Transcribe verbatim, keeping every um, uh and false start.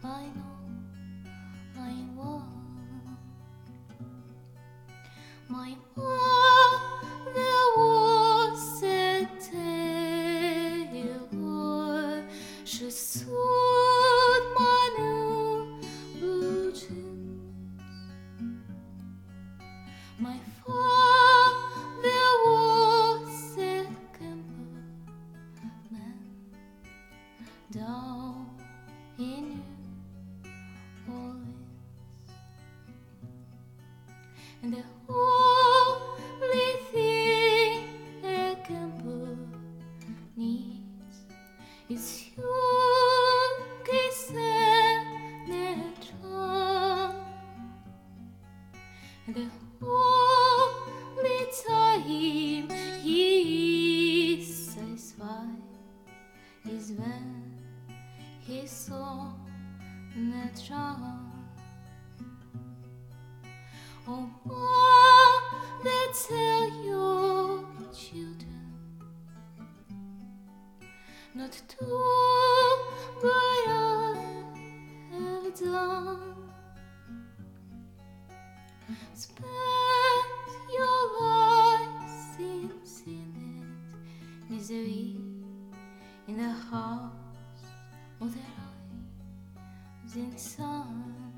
I know I want my mother was a tailor. She sewed my new blue jeans. My father was a cameraman down in New Orleans, and the only thing a camper needs is suitcase and a trunk, and the only time he is satisfied is when he's on the trunk. Oh, mother, tell your children not to do what I have done. Spend your lives in sin and misery in the house of the rising sun.